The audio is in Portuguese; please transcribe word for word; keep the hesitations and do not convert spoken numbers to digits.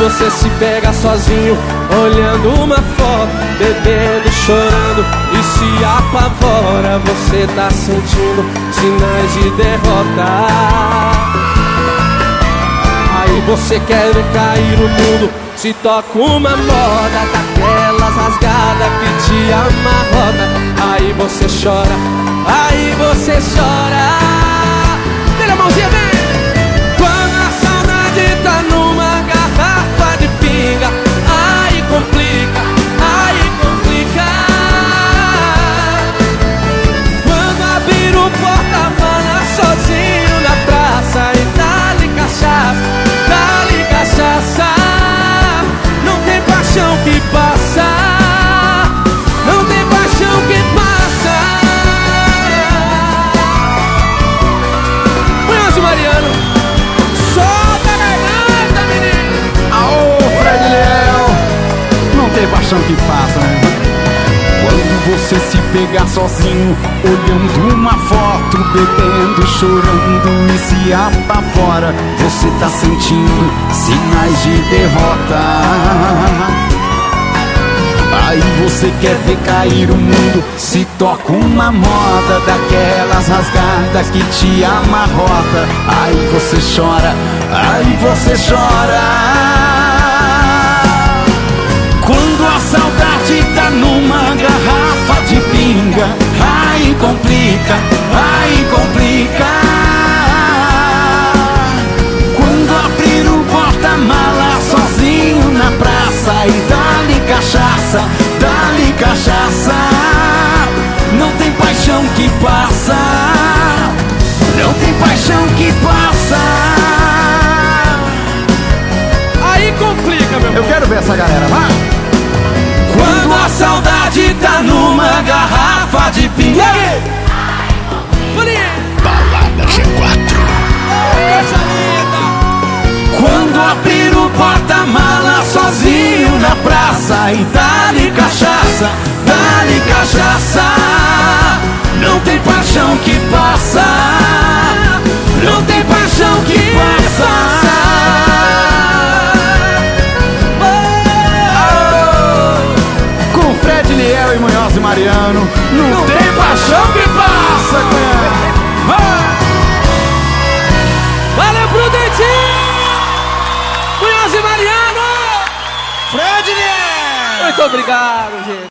você se pega sozinho, olhando uma foto, bebendo, chorando e se apavora. Você tá sentindo sinais de derrota. Aí você quer ver cair o mundo, se toca uma moda daquelas rasgadas que te amarrota. Aí você chora, aí você chora. Tira a mãozinha, vem! Quando a saudade tá numa garrafa de pinga, aí complica, aí complica. Quando abrir o porta-mala sozinho na praça e dá-lhe cachaça, dá-lhe cachaça. Não tem paixão que passa, não tem paixão que passa. Conhece o Mariano? Solta a garganta, menino! Aô, Fred Leal! Não tem paixão que passa, né? Quando você se pegar sozinho, olhando uma foto, bebendo, chorando e se apavora, você tá sentindo sinais de derrota. Aí você quer ver cair o mundo, se toca uma moda daquelas rasgadas que te amarrota. Aí você chora, aí você chora. Quando a saudade tá numa garrafa de pinga, aí complica, aí complica. Quando abrir o porta-mala sozinho na praça e dá-lhe cachaça, dá-lhe cachaça. Não tem paixão que passa, não tem paixão que passa. Aí complica, meu irmão. Eu quero ver essa galera, vai! Quando a saudade tá numa garrafa de pinga. Balada G quatro. Quando abrir o porta-mala sozinho na praça e dá-lhe cachaça, dá-lhe cachaça. Não tem paixão que passa, não tem paixão que passa. Com Fred Liel e Munhoz e Mariano, não, Não tem, tem paixão que passa, valeu, Prudentinho! Munhoz e Mariano! Fred Liel! Muito obrigado, gente.